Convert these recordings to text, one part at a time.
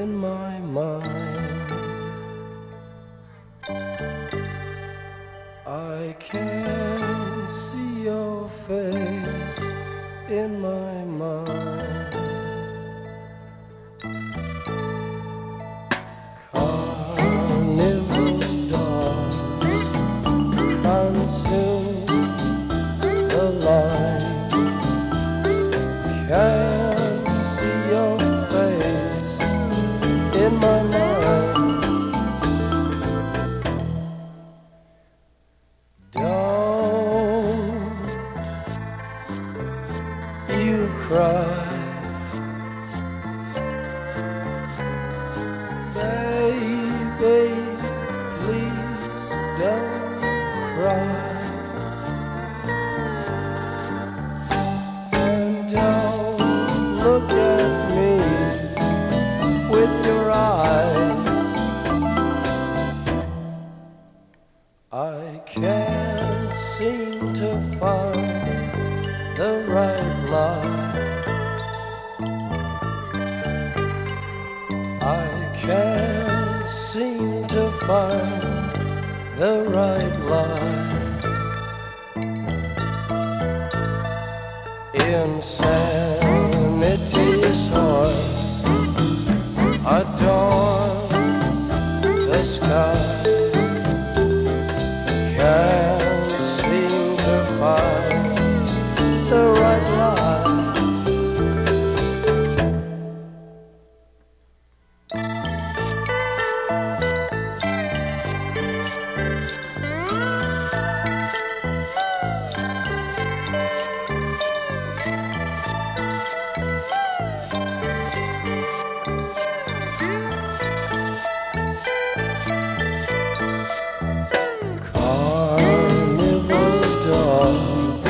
in my mind. I can see your face in my mind. Carnival dogs consume the lines. Can see your face in my mind. Don't you cry, baby, please don't cry. And don't look at me with your eyes. I can't seem to find the right line. I can't seem to find the right line. Insanity's horse adorns the sky. Can't seem to find the right line. Carnival dogs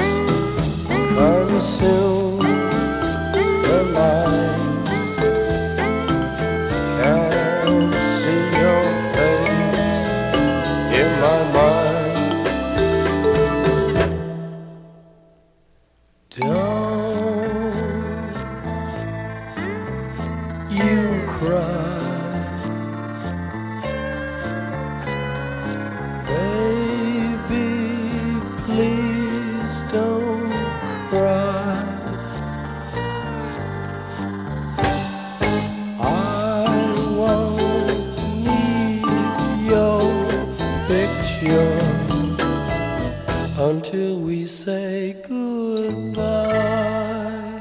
consume the lines. Can't see your face in my mind. Don't you cry, baby, please don't cry. I won't need your picture until we say goodbye.